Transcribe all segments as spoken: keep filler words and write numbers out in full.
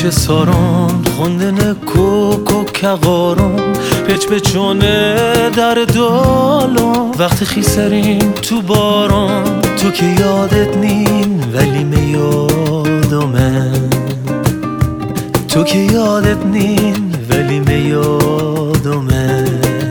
کوچه ساران خوندن کوک و کقاران پچ پچونه در دالان وقتی خیسرین تو باران تو که یادت نین ولی میادمه تو که یادت نین ولی میادمه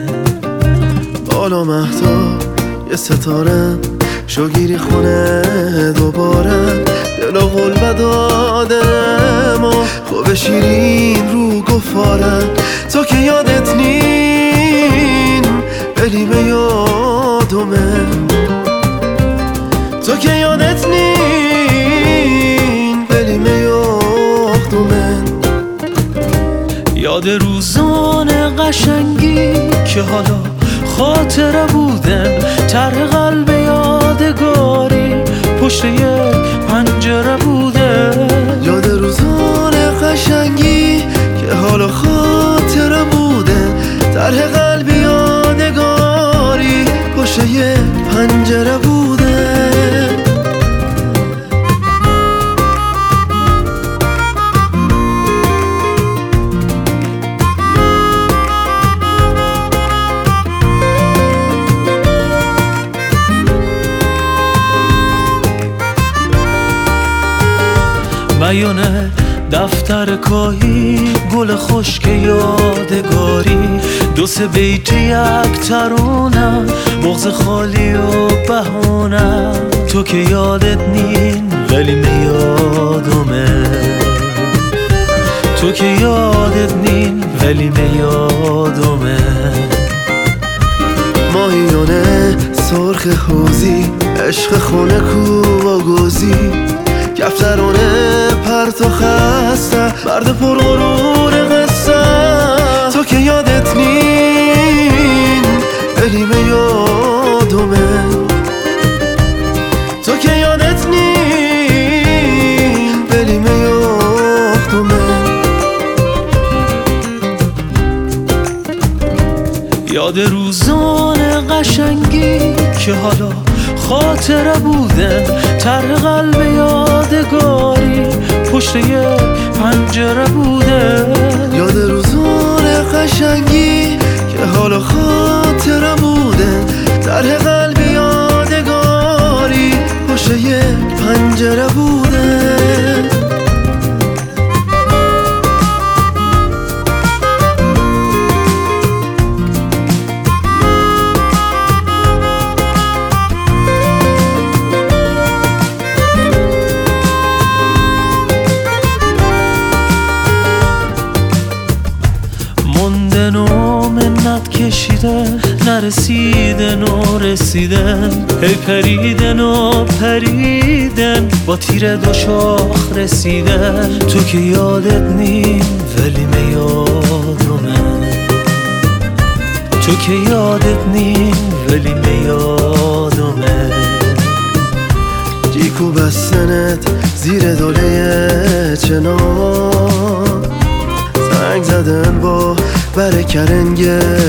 بالا مهدا یه ستاره شوگیری خونه دوباره دل و قلب داده ما خوب شیرین رو گفاره تو که یادت نین ولی میادمه تو که یادت نین ولی میادمه یاد روزان قشنگی که حالا خاطره بودن طرح قلب یادگاری پشت یک پنجره بوده یاد روزان قشنگی که حالا خاطره بوده طرح قلب یادگاری پشت یک پنجره بوده بیانه دفتر کاهی گل خشک یادگاری دو سه بیت یک ترانه مغز خالی و بهونه تو که یادت نین ولی میادمه تو که یادت نین ولی میادمه ماهیانه سرخ حوزی عشق خونه کو و گوزی کفترانه پرت و خسته مرد پر غرور قصه تو که یادت نین ولی میادمه تو که یادت نین ولی میادمه یاد روزان قشنگی که حالا خاطره بودن طرح قلب یادگاری پشت یک پنجره بوده یاد روزان قشنگی که حالا خاطره بوده طرح قلب یادگاری پشت یک پنجره بوده موندن و منت کشیدن نرسیدن و رسیدن هی پریدن و پریدن با تیر دو شاخ رسیدن تو که یادت نین ولی میادمه تو که یادت نین ولی میادمه جیکو بستنت زیر دوله چنار زنگ زدن با بره کرنگ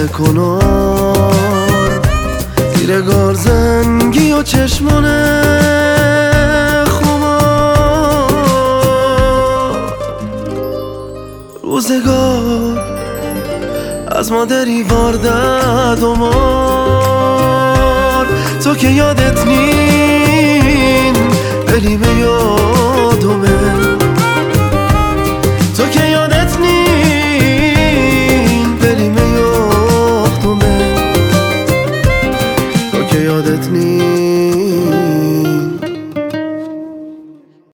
کنار زیر گارزنگی و چشمان خمار روزگار از مادری واردد و مار تو که یادت نین ولی میاد